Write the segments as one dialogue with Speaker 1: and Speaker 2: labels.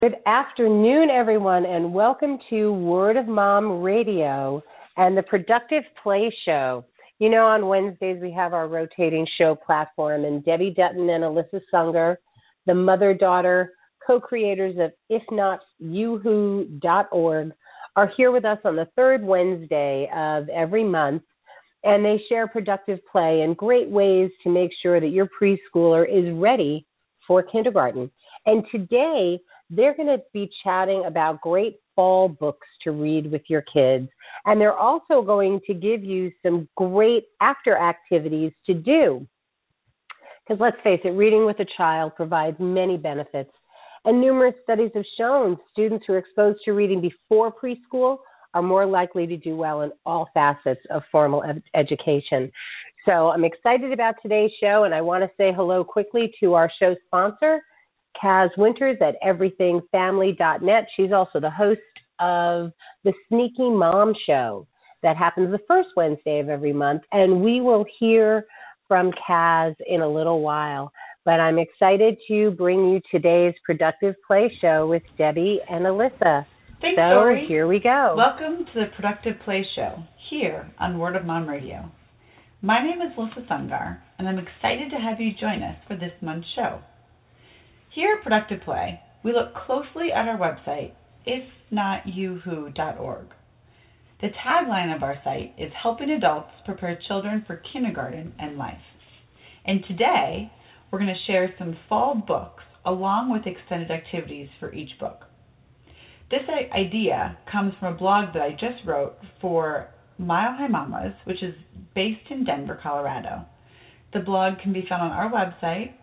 Speaker 1: Good afternoon, everyone, and welcome to Word of Mom Radio and the Productive Play Show. You know, on Wednesdays we have our rotating show platform, and Debbie Dutton and Alyssa Sunger, the mother-daughter co-creators of ifnotyouwho.org, are here with us on the third Wednesday of every month, and they share productive play and great ways to make sure that your preschooler is ready for kindergarten. And today, they're going to be chatting about great fall books to read with your kids. And they're also going to give you some great after activities to do. Because let's face it, reading with a child provides many benefits. And numerous studies have shown students who are exposed to reading before preschool are more likely to do well in all facets of formal education. So I'm excited about today's show, and I want to say hello quickly to our show sponsor, Kaz Winters at everythingfamily.net. She's also the host of the Sneaky Mom Show that happens the first Wednesday of every month, and we will hear from Kaz in a little while. But I'm excited to bring you today's Productive Play Show with Debbie and Alyssa.
Speaker 2: Thanks,
Speaker 1: so
Speaker 2: Dory.
Speaker 1: Here we go.
Speaker 2: Welcome to the Productive Play Show here on Word of Mom Radio. My name is Alyssa Sungar, and I'm excited to have you join us for this month's show. Here at Productive Play, we look closely at our website, ifnotyouwho.org. The tagline of our site is helping adults prepare children for kindergarten and life. And today, we're going to share some fall books along with extended activities for each book. This idea comes from a blog that I just wrote for Mile High Mamas, which is based in Denver, Colorado. The blog can be found on our website,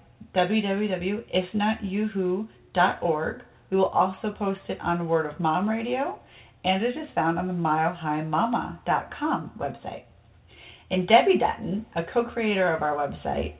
Speaker 2: www.ifnotyouwho.org. We will also post it on Word of Mom Radio, and it is found on the milehighmama.com website. And Debbie Dutton, a co-creator of our website,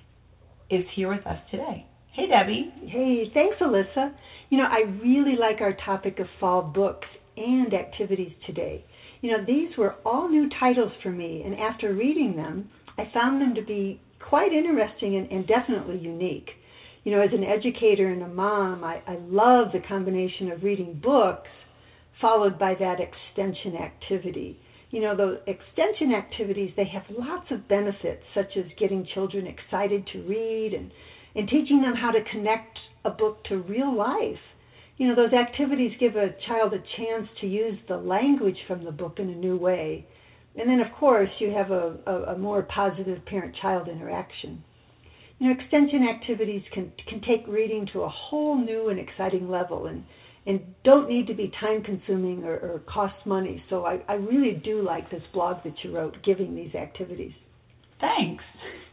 Speaker 2: is here with us today. Hey, Debbie.
Speaker 3: Hey, thanks, Alyssa. You know, I really like our topic of fall books and activities today. You know, these were all new titles for me, and after reading them, I found them to be quite interesting and definitely unique. You know, as an educator and a mom, I love the combination of reading books followed by that extension activity. You know, those extension activities, they have lots of benefits, such as getting children excited to read and teaching them how to connect a book to real life. You know, those activities give a child a chance to use the language from the book in a new way. And then, of course, you have a more positive parent-child interaction. You know, extension activities can take reading to a whole new and exciting level and don't need to be time-consuming or cost money. So I really do like this blog that you wrote, giving these activities.
Speaker 2: Thanks.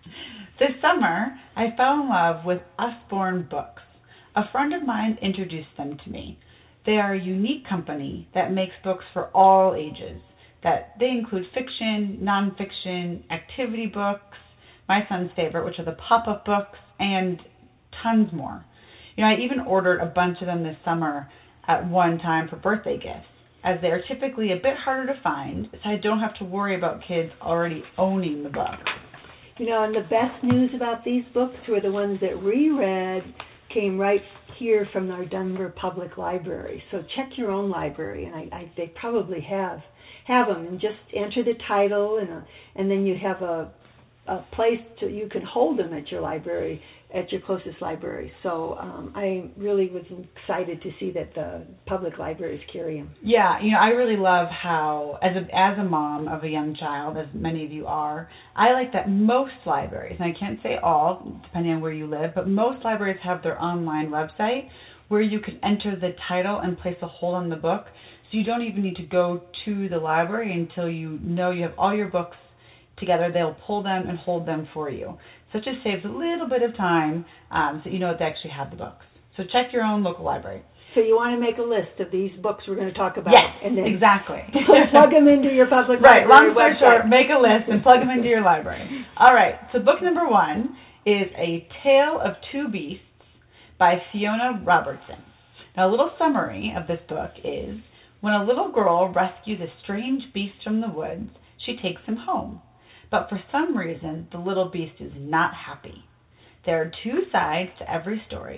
Speaker 2: This summer, I fell in love with Usborne Books. A friend of mine introduced them to me. They are a unique company that makes books for all ages. That they include fiction, nonfiction, activity books, my son's favorite, which are the pop-up books, and tons more. You know, I even ordered a bunch of them this summer at one time for birthday gifts, as they are typically a bit harder to find, so I don't have to worry about kids already owning the book.
Speaker 3: You know, and the best news about these books were the ones that we read came right here from our Denver Public Library. So check your own library, and they probably have them, and just enter the title, and then you have a place you can hold them at your library, at your closest library. So I really was excited to see that the public libraries carry them.
Speaker 2: Yeah, you know, I really love how, as a mom of a young child, as many of you are, I like that most libraries, and I can't say all, depending on where you live, but most libraries have their online website where you can enter the title and place a hold on the book. So you don't even need to go to the library until you know you have all your books together. They'll pull them and hold them for you. So it just saves a little bit of time so you know that they actually have the books. So check your own local library.
Speaker 3: So you want to make a list of these books we're going to talk about.
Speaker 2: Yes,
Speaker 3: and then
Speaker 2: exactly.
Speaker 3: Plug them into your public
Speaker 2: library. Right, long story
Speaker 3: website.
Speaker 2: short, make a list and plug them into your library. All right, so book number 1 is A Tale of Two Beasts by Fiona Robertson. Now, a little summary of this book is, when a little girl rescues a strange beast from the woods, she takes him home. But for some reason, the little beast is not happy. There are two sides to every story,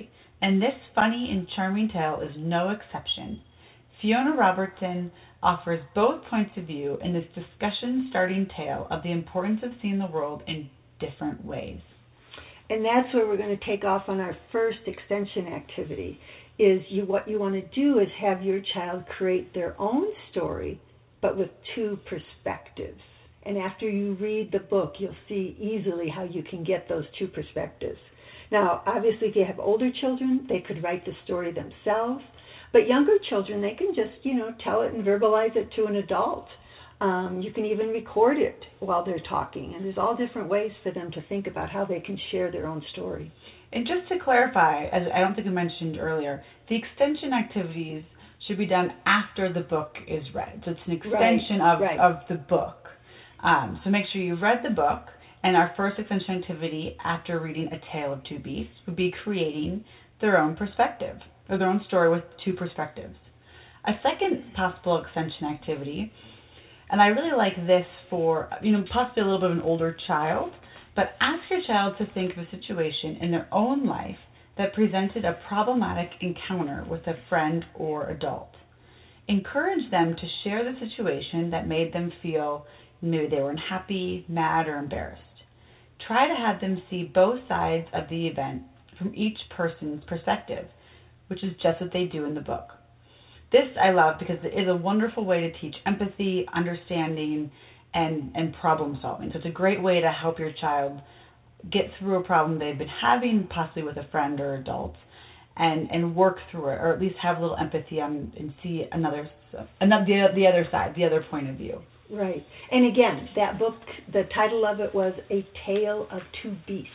Speaker 2: and this funny and charming tale is no exception. Fiona Robertson offers both points of view in this discussion-starting tale of the importance of seeing the world in different ways.
Speaker 3: And that's where we're going to take off on our first extension activity. What you want to do is have your child create their own story, but with two perspectives. And after you read the book, you'll see easily how you can get those two perspectives. Now, obviously, if you have older children, they could write the story themselves. But younger children, they can just, tell it and verbalize it to an adult. You can even record it while they're talking. And there's all different ways for them to think about how they can share their own story.
Speaker 2: And just to clarify, as I don't think I mentioned earlier, the extension activities should be done after the book is read. So it's an extension of the book. So make sure you've read the book. And our first extension activity after reading A Tale of Two Beasts would be creating their own perspective, or their own story with two perspectives. A second possible extension activity, and I really like this for, possibly a little bit of an older child, but ask your child to think of a situation in their own life that presented a problematic encounter with a friend or adult. Encourage them to share the situation that made them feel maybe they were unhappy, mad, or embarrassed. Try to have them see both sides of the event from each person's perspective, which is just what they do in the book. This I love because it is a wonderful way to teach empathy, understanding, and problem solving. So it's a great way to help your child get through a problem they've been having, possibly with a friend or adult, and work through it, or at least have a little empathy and see the other side, the other point of view.
Speaker 3: Right. And again, that book, the title of it was A Tale of Two Beasts.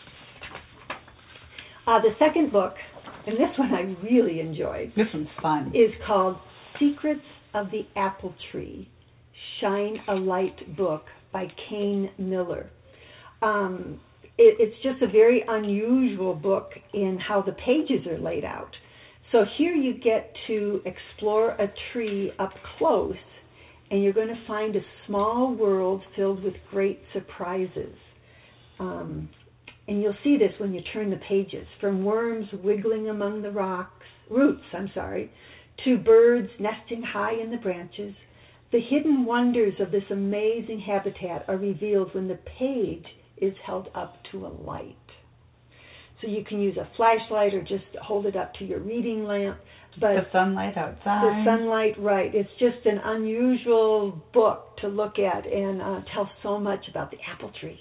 Speaker 3: The second book, and this one I really enjoyed.
Speaker 2: This one's fun.
Speaker 3: Is called Secrets of the Apple Tree, Shine a Light book by Kane Miller. It's just a very unusual book in how the pages are laid out. So here you get to explore a tree up close, and you're going to find a small world filled with great surprises. And you'll see this when you turn the pages, from worms wiggling among the roots, to birds nesting high in the branches. The hidden wonders of this amazing habitat are revealed when the page is held up to a light. So you can use a flashlight or just hold it up to your reading lamp. But
Speaker 2: the sunlight outside.
Speaker 3: The sunlight, right. It's just an unusual book to look at and tell so much about the apple tree.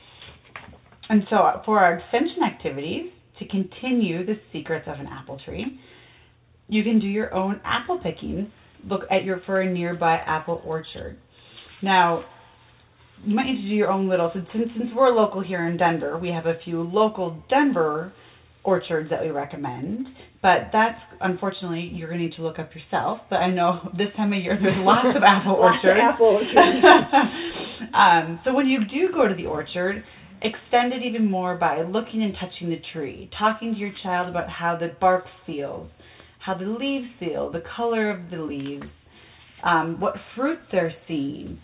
Speaker 2: And so for our extension activities, to continue the secrets of an apple tree, you can do your own apple picking. Look for a nearby apple orchard. Now, you might need to do your own little, since we're local here in Denver, we have a few local Denver orchards that we recommend, but that's, unfortunately, you're going to need to look up yourself, but I know this time of year there's lots of apple orchards.
Speaker 3: Lots of apple orchards.
Speaker 2: So when you do go to the orchard, extend it even more by looking and touching the tree, talking to your child about how the bark feels, how the leaves feel, the color of the leaves, what fruit they're seeing.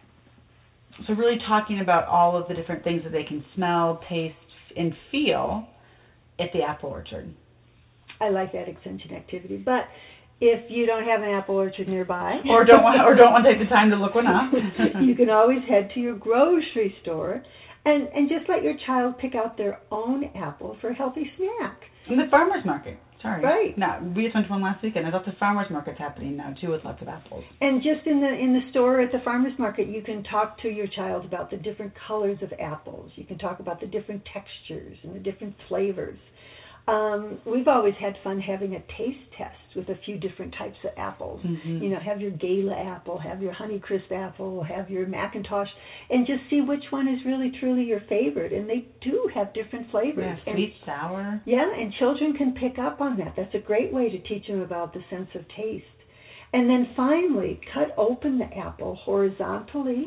Speaker 2: So really talking about all of the different things that they can smell, taste, and feel at the apple orchard.
Speaker 3: I like that extension activity, but if you don't have an apple orchard nearby,
Speaker 2: or don't want to take the time to look one up,
Speaker 3: you can always head to your grocery store and just let your child pick out their own apple for a healthy snack.
Speaker 2: In the farmer's market. Sorry.
Speaker 3: Right.
Speaker 2: No, we just went to one last weekend. I thought the farmer's market's happening now too, with lots of apples.
Speaker 3: And just in the store at the farmer's market, you can talk to your child about the different colors of apples. You can talk about the different textures and the different flavors. We've always had fun having a taste test with a few different types of apples. Mm-hmm. Have your Gala apple, have your Honeycrisp apple, have your Macintosh, and just see which one is really, truly your favorite. And they do have different flavors.
Speaker 2: Yeah, sweet, sour.
Speaker 3: Yeah, and children can pick up on that. That's a great way to teach them about the sense of taste. And then finally, cut open the apple horizontally,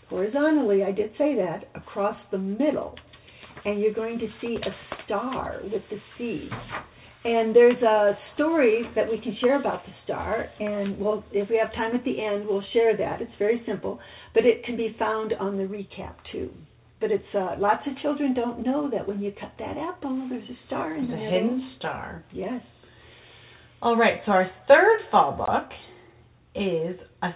Speaker 3: I did say that, across the middle. And you're going to see a star with the seeds. And there's a story that we can share about the star, and if we have time at the end, we'll share that. It's very simple, but it can be found on the recap too. But it's lots of children don't know that when you cut that apple, there's a star in the middle.
Speaker 2: A hidden star.
Speaker 3: Yes.
Speaker 2: All right, so our third fall book is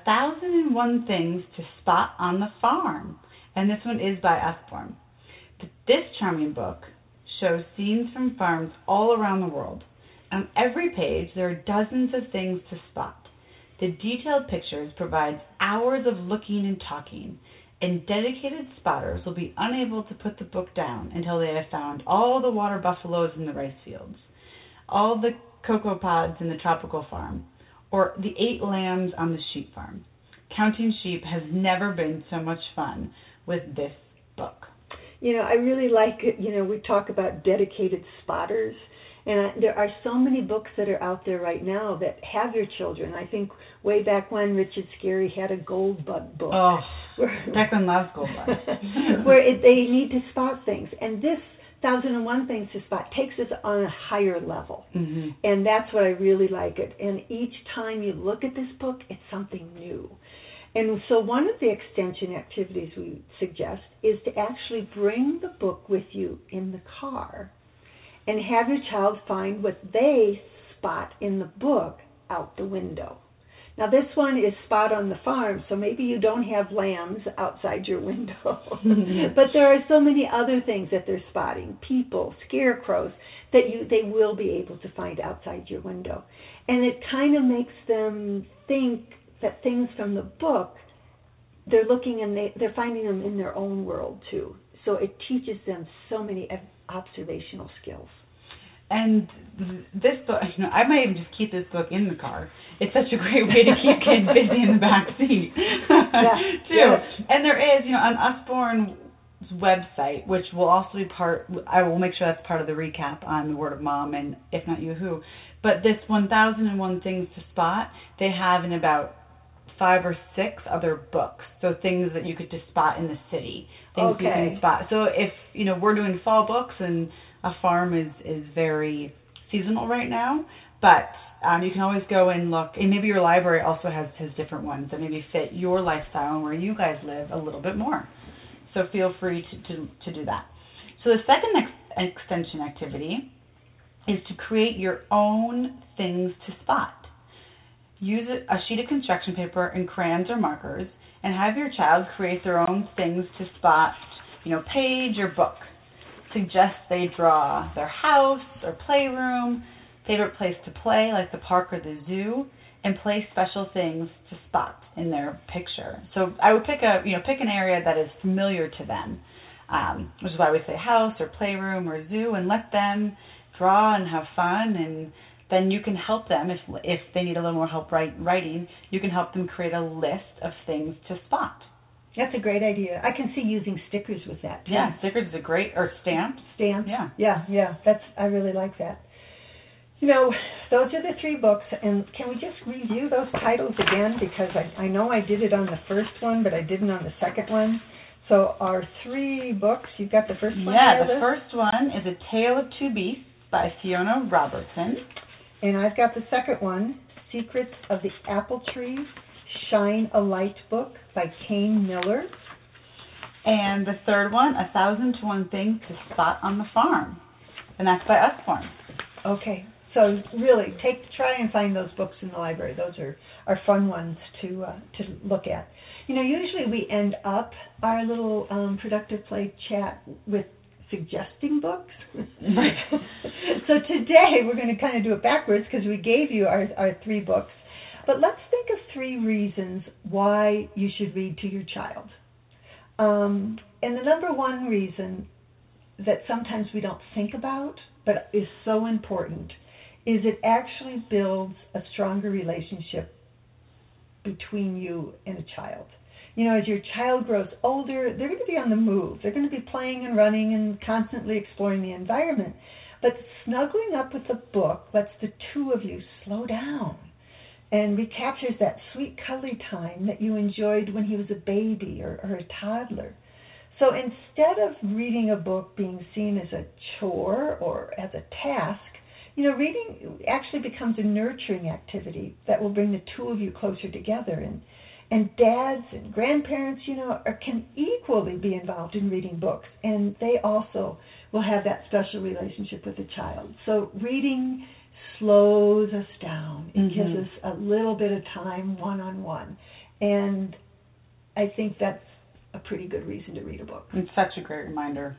Speaker 2: 1001 Things to Spot on the Farm. And this one is by Usborne. This charming book shows scenes from farms all around the world. On every page, there are dozens of things to spot. The detailed pictures provide hours of looking and talking, and dedicated spotters will be unable to put the book down until they have found all the water buffaloes in the rice fields, all the cocoa pods in the tropical farm, or the 8 lambs on the sheep farm. Counting sheep has never been so much fun with this book.
Speaker 3: You know, I really like it. You know, we talk about dedicated spotters. And there are so many books that are out there right now that have your children. I think way back when Richard Scarry had a gold bug book.
Speaker 2: Oh, Declan loves gold bugs.
Speaker 3: where they need to spot things. And this 1001 Things to Spot takes us on a higher level.
Speaker 2: Mm-hmm.
Speaker 3: And that's what I really like it. And each time you look at this book, it's something new. And so one of the extension activities we suggest is to actually bring the book with you in the car and have your child find what they spot in the book out the window. Now this one is Spot on the Farm, so maybe you don't have lambs outside your window. But there are so many other things that they're spotting, people, scarecrows, that they will be able to find outside your window. And it kind of makes them think that things from the book, they're looking and they're finding them in their own world too. So it teaches them so many observational skills.
Speaker 2: And this book, you know, I might even just keep this book in the car. It's such a great way to keep kids busy in the back seat, too. Yes. And there is, you know, on Usborne's website, which will also be I will make sure that's part of the recap on the Word of Mom and If Not You Who. But this 1001 Things to Spot, they have in about 5 or 6 other books. So things that you could just spot in the city. Things you can spot. So if, you know, we're doing fall books and a farm is very seasonal right now, but you can always go and look, and maybe your library also has different ones that maybe fit your lifestyle and where you guys live a little bit more. So feel free to do that. So the second extension activity is to create your own things to spot. Use a sheet of construction paper and crayons or markers and have your child create their own things to spot, you know, page or book. Suggest they draw their house or playroom, favorite place to play like the park or the zoo, and place special things to spot in their picture. So I would pick an area that is familiar to them, which is why we say house or playroom or zoo, and let them draw and have fun. And then you can help them if they need a little more help writing. You can help them create a list of things to spot.
Speaker 3: That's a great idea. I can see using stickers with that too.
Speaker 2: Yeah, stickers is a great, or stamps.
Speaker 3: Stamps.
Speaker 2: Yeah.
Speaker 3: I really like that. You know, those are the 3 books, and can we just review those titles again? Because I know I did it on the first one, but I didn't on the second one. So our 3 books, you've got the first one.
Speaker 2: Yeah, the first one is A Tale of Two Beasts by Fiona Robertson.
Speaker 3: And I've got the second one, Secrets of the Apple Tree, Shine a Light book by Kane Miller.
Speaker 2: And the third one, 1001 Things to Spot on the Farm. And that's by Usborne.
Speaker 3: Okay. So really, try and find those books in the library. Those are fun ones to look at. You know, usually we end up our little productive play chat with suggesting books. So today we're going to kind of do it backwards because we gave you our 3 books. But let's think of 3 reasons why you should read to your child. And the number one reason that sometimes we don't think about but is so important is it actually builds a stronger relationship between you and a child. You know, as your child grows older, they're going to be on the move. They're going to be playing and running and constantly exploring the environment. But snuggling up with a book lets the 2 of you slow down and recaptures that sweet cuddly time that you enjoyed when he was a baby or a toddler. So instead of reading a book being seen as a chore or as a task, you know, reading actually becomes a nurturing activity that will bring the 2 of you closer together. And dads and grandparents, can equally be involved in reading books, and they also will have that special relationship with the child. So reading slows us down. It gives us a little bit of time one-on-one. And I think that's a pretty good reason to read a book.
Speaker 2: It's such a great reminder.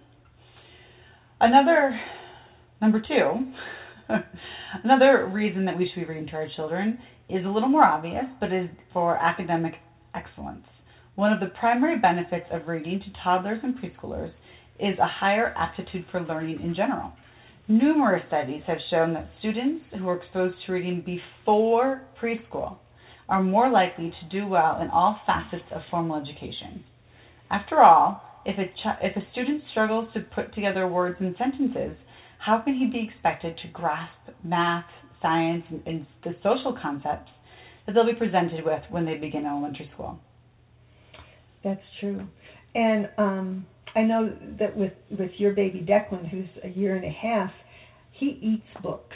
Speaker 2: Number two, another reason that we should be reading to our children is a little more obvious, but is for academic excellence. One of the primary benefits of reading to toddlers and preschoolers is a higher aptitude for learning in general. Numerous studies have shown that students who are exposed to reading before preschool are more likely to do well in all facets of formal education. After all, if a student struggles to put together words and sentences, how can he be expected to grasp math, science, and the social concepts that they'll be presented with when they begin elementary school?
Speaker 3: That's true. And I know that with your baby Declan, who's a year and a half, he eats books.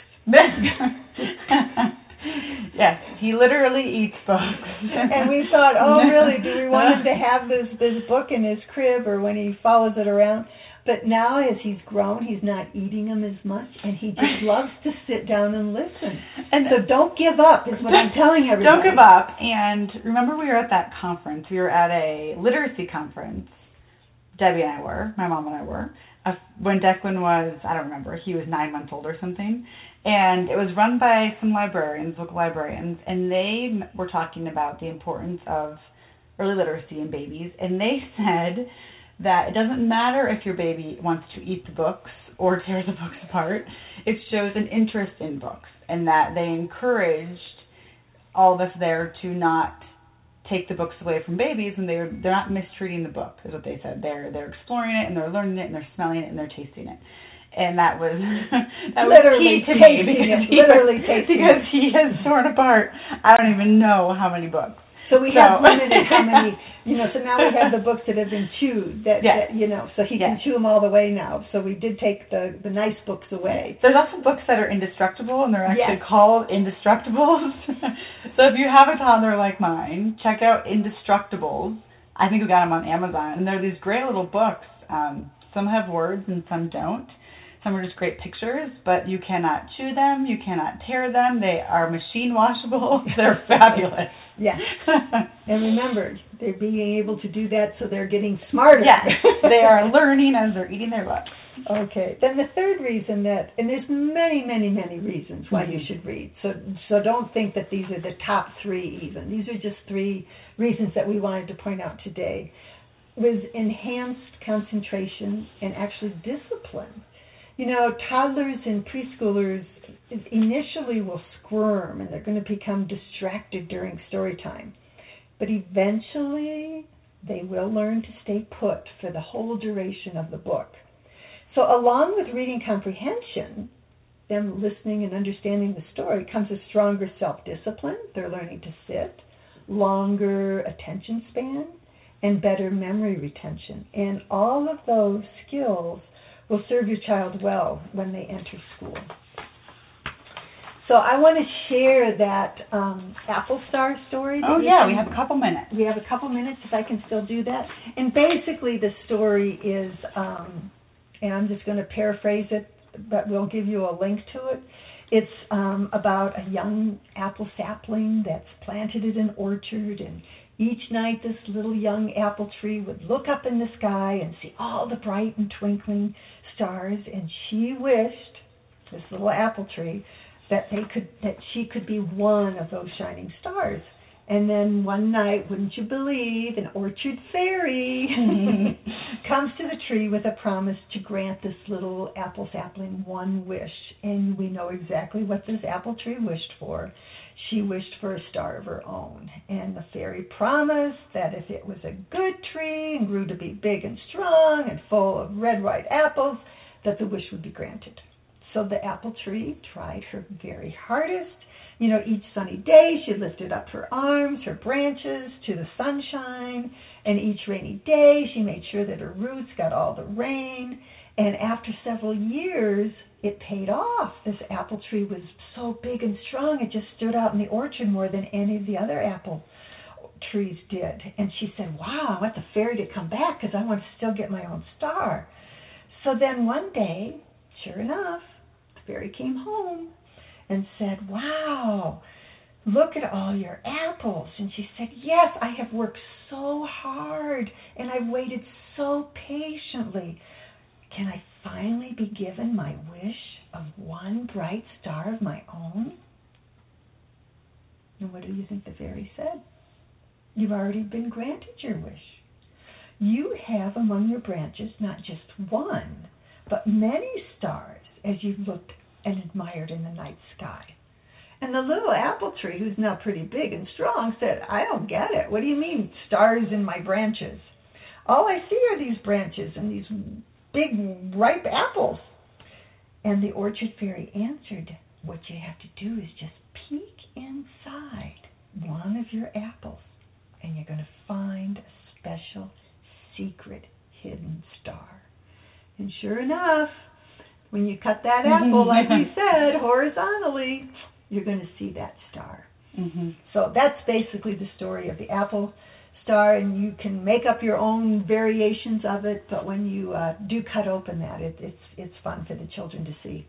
Speaker 2: Yes, he literally eats books.
Speaker 3: And we thought, really, do we want him to have this book in his crib or when he follows it around? But now as he's grown, he's not eating them as much, and he just loves to sit down and listen. And so don't give up is what I'm telling everybody.
Speaker 2: Don't give up. And remember we were at that conference. We were at a literacy conference. Debbie and I were, my mom and I were, when Declan was, I don't remember, he was 9 months old or something. And it was run by some librarians, local librarians, and they were talking about the importance of early literacy in babies. And they said that it doesn't matter if your baby wants to eat the books or tear the books apart. It shows an interest in books, and that they encouraged all of us there to not take the books away from babies, and they're not mistreating the book, is what they said. They're exploring it, and they're learning it, and they're smelling it, and they're tasting it. And that was
Speaker 3: literally
Speaker 2: key to
Speaker 3: me
Speaker 2: because he has torn apart I don't even know how many books.
Speaker 3: So we have limited how many, so now we have the books that have been chewed, that so he can chew them all the way now. So we did take the nice books away.
Speaker 2: There's also books that are indestructible, and they're actually called Indestructibles. So if you have a toddler like mine, check out Indestructibles. I think we got them on Amazon, and they're these great little books. Some have words and some don't. Some are just great pictures, but you cannot chew them, you cannot tear them. They are machine washable. They're fabulous.
Speaker 3: Yeah. And remember, they're being able to do that, so they're getting smarter.
Speaker 2: Yes, they are learning as they're eating their books.
Speaker 3: Okay. Then the third reason and there's many, many, many reasons why you should read. So don't think that these are the top three even. These are just 3 reasons that we wanted to point out today. Was enhanced concentration and actually discipline. Toddlers and preschoolers initially will squirm and they're going to become distracted during story time. But eventually they will learn to stay put for the whole duration of the book. So along with reading comprehension, them listening and understanding the story, comes a stronger self-discipline. They're learning to sit, longer attention span, and better memory retention. And all of those skills will serve your child well when they enter school. So I want to share that Apple Star story.
Speaker 2: Oh, yeah, we have a couple minutes.
Speaker 3: We have a couple minutes, if I can still do that. And basically the story is, and I'm just going to paraphrase it, but we'll give you a link to it. It's about a young apple sapling that's planted in an orchard, and each night this little young apple tree would look up in the sky and see all the bright and twinkling stars, and she wished, this little apple tree, that she could be one of those shining stars. And then one night, wouldn't you believe, an orchard fairy comes to the tree with a promise to grant this little apple sapling one wish. And we know exactly what this apple tree wished for. She wished for a star of her own. And the fairy promised that if it was a good tree and grew to be big and strong and full of red, ripe apples, that the wish would be granted. So the apple tree tried her very hardest. Each sunny day she lifted up her arms, her branches to the sunshine, and each rainy day she made sure that her roots got all the rain. And after several years, it paid off. This apple tree was so big and strong, it just stood out in the orchard more than any of the other apple trees did. And she said, wow, I want the fairy to come back because I want to still get my own star. So then one day, sure enough, the fairy came home and said, wow, look at all your apples. And she said, yes, I have worked so hard and I've waited so patiently. Can I finally be given my wish of one bright star of my own? And what do you think the fairy said? You've already been granted your wish. You have among your branches not just one, but many stars as you've looked and admired in the night sky. And the little apple tree, who's now pretty big and strong, said, I don't get it. What do you mean, stars in my branches? All I see are these branches and these big, ripe apples. And the orchard fairy answered, what you have to do is just peek inside one of your apples, and you're going to find a special, secret, hidden star. And sure enough, when you cut that apple, like we said, horizontally, you're going to see that star. Mm-hmm. So that's basically the story of the apple star, and you can make up your own variations of it, but when you do cut open that, it's fun for the children to see.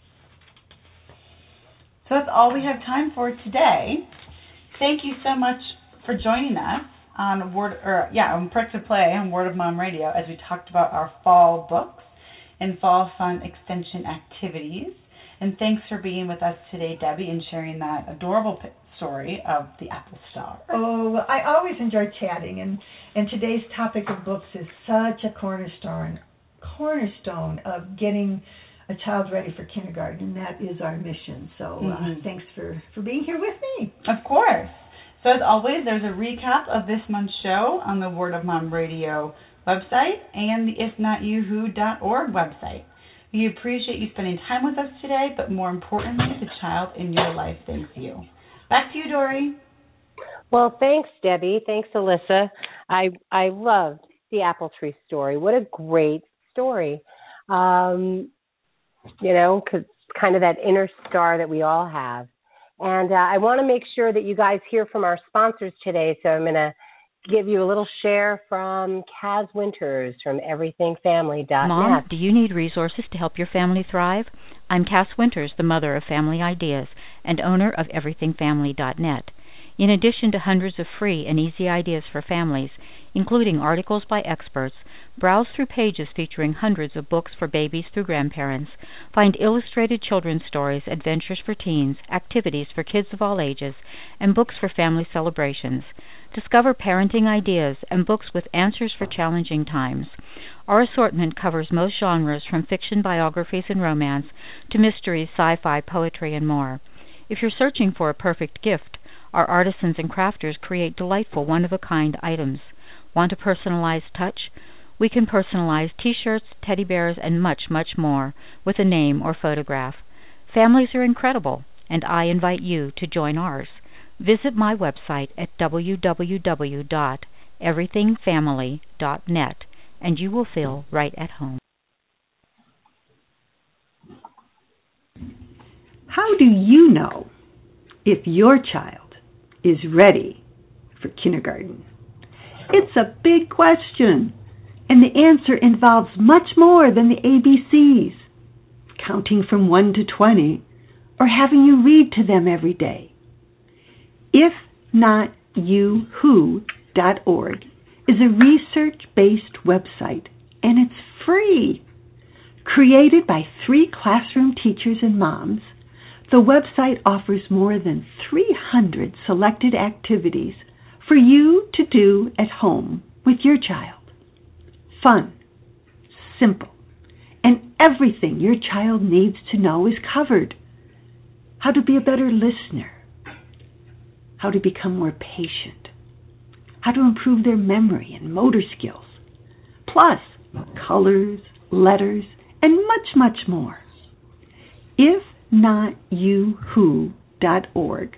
Speaker 2: So that's all we have time for today. Thank you so much for joining us on Prick to Play on Word of Mom Radio as we talked about our fall books and fall fun extension activities. And thanks for being with us today, Debbie, and sharing that adorable story of the apple star.
Speaker 3: Oh, I always enjoy chatting, and today's topic of books is such a cornerstone of getting a child ready for kindergarten, and that is our mission. So thanks for being here with me.
Speaker 2: Of course. So as always, there's a recap of this month's show on the Word of Mom Radio website and the ifnotyouwho.org website. We appreciate you spending time with us today, but more importantly, the child in your life thanks you. Back to you, Dory.
Speaker 1: Well, thanks, Debbie. Thanks, Alyssa. I loved the apple tree story. What a great story. Because kind of that inner star that we all have. And I want to make sure that you guys hear from our sponsors today, so I'm going to give you a little share from Kaz Winters from everythingfamily.net.
Speaker 4: Mom, do you need resources to help your family thrive? I'm Kaz Winters, the mother of Family Ideas and owner of everythingfamily.net. In addition to hundreds of free and easy ideas for families, including articles by experts, browse through pages featuring hundreds of books for babies through grandparents, find illustrated children's stories, adventures for teens, activities for kids of all ages, and books for family celebrations. Discover parenting ideas and books with answers for challenging times. Our assortment covers most genres from fiction, biographies, and romance to mysteries, sci-fi, poetry, and more. If you're searching for a perfect gift, our artisans and crafters create delightful, one-of-a-kind items. Want a personalized touch? We can personalize T-shirts, teddy bears, and much, much more with a name or photograph. Families are incredible, and I invite you to join ours. Visit my website at www.everythingfamily.net, and you will feel right at home.
Speaker 3: How do you know if your child is ready for kindergarten? It's a big question, and the answer involves much more than the ABCs, counting from 1 to 20, or having you read to them every day. IfNotYouWho.org is a research-based website, and it's free. Created by 3 classroom teachers and moms, the website offers more than 300 selected activities for you to do at home with your child. Fun, simple, and everything your child needs to know is covered. How to be a better listener, how to become more patient, how to improve their memory and motor skills, plus colors, letters, and much, much more. IfNotYouWho.org,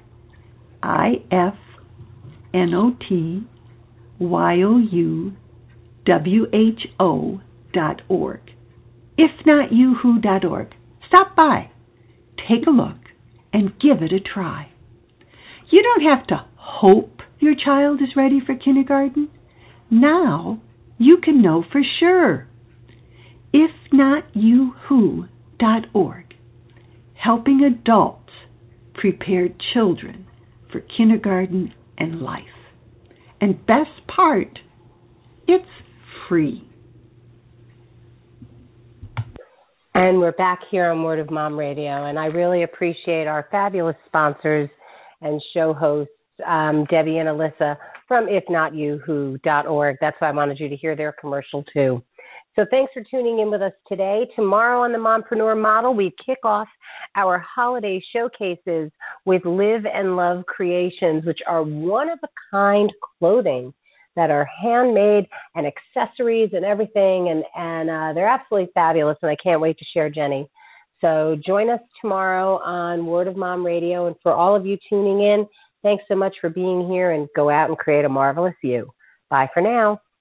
Speaker 3: IfNotYouWho.org. IfNotYouWho.org. Stop by, take a look, and give it a try. You don't have to hope your child is ready for kindergarten? Now you can know for sure. IfNotYouWho.org, helping adults prepare children for kindergarten and life. And best part, it's free.
Speaker 1: And we're back here on Word of Mom Radio, and I really appreciate our fabulous sponsors and show hosts, Debbie and Alyssa from IfNotYouWho.org. That's why I wanted you to hear their commercial too. So thanks for tuning in with us today. Tomorrow on the Mompreneur Model, we kick off our holiday showcases with Live and Love Creations, which are one-of-a-kind clothing that are handmade and accessories and everything, and they're absolutely fabulous, and I can't wait to share, Jenny. So join us tomorrow on Word of Mom Radio, and for all of you tuning in, thanks so much for being here, and go out and create a marvelous you. Bye for now.